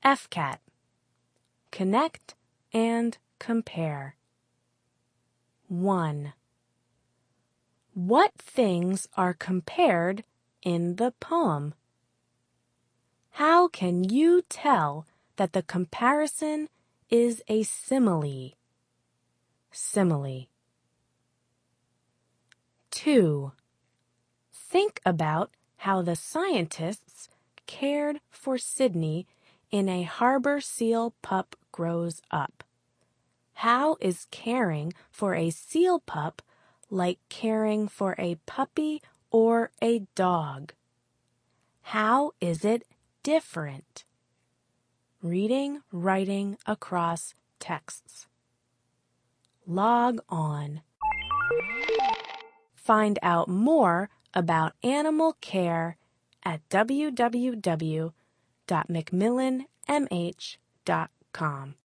FCAT. Connect and compare. 1. What things are compared in the poem? How can you tell that the comparison is a simile? Simile. 2. Think about how the scientists cared for Sydney in A Harbor Seal Pup Grows Up. How is caring for a seal pup like caring for a puppy or a dog? How is it different? Reading, writing across texts. Log on. Find out more about animal care at www.macmillanmh.com.